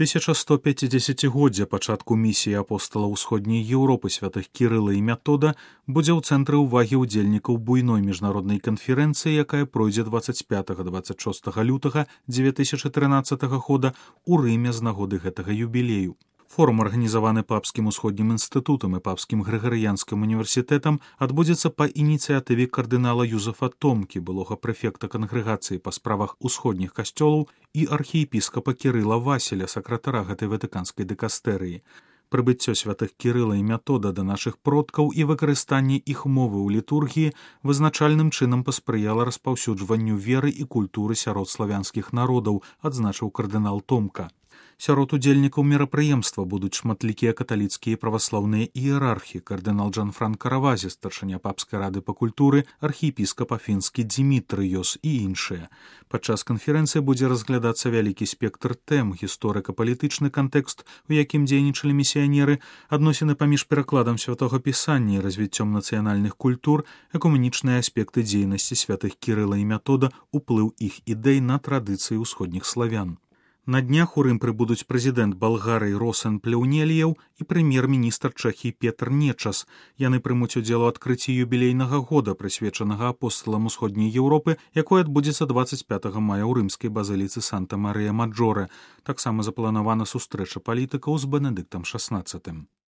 1150годдзя пачатку місіі апостала ўсходняй Еўропы святых Кірыла і Мятода будзе ў цэнтры ўвагі ўдзельнікаў буйной міжнароднай канферэнцыі, якая пройдзе 25-26 лютага 2013 года ў Рыме з нагоды гэтага юбілею. Форум, арганізаваны папскім усходнім інстытутам і папскім грыгарыянскім універсітэтам, адбудзецца па ініцыятыве кардынала Юзефа Томкі, былога прэфекта кангрэгацыі па справах усходніх касцёлаў, і архіепіскапа Кірыла Васіля, сакратара гэтай ватыканскай дыкастэрыі. Прыбыццё святых Кірыла і Мятода да нашых продкаў і выкарыстанне іх мовы ў літургіі вызначальным чынам паспрыяла распаўсюджванню веры і культуры сярод славянскіх народаў, адзначыў кардынал Томка. Сярод удзельнікаў мерапрыемства будуць шматлікія каталіцкія і праваслаўныя іерархі, кардынал Джанфранка Равазі, старшыня папскай рады па культуры, архіепіскап афінскі Дзімітрыёс і іншыя. Падчас канферэнцыі будзе разглядацца вялікі спектр тэм, гісторыка-палітычны кантэкст, у якім дзейнічалі місіянеры, адносіны паміж перакладам святога пісання і развіццём нацыянальных культур, экуменічныя аспекты дзейнасці святых Кірыла і Мятода, уплыў іх ідэй на традыцыі ўсходніх славян. На днях у Рым прыбудуць прэзідэнт Балгарыі Росен Плеўнеліеў і прэм'ер-міністр Чэхіі Петр Нечас. Яны прымуць удзел у адкрыцці юбілейнага года, прысвечанага апосталам усходняй Еўропы, якое адбудзецца 25 мая ў рымскай базыліцы Санта-Марыя-Маджоре. Таксама запланавана сустрэча палітыкаў з Бенедыктам XVI.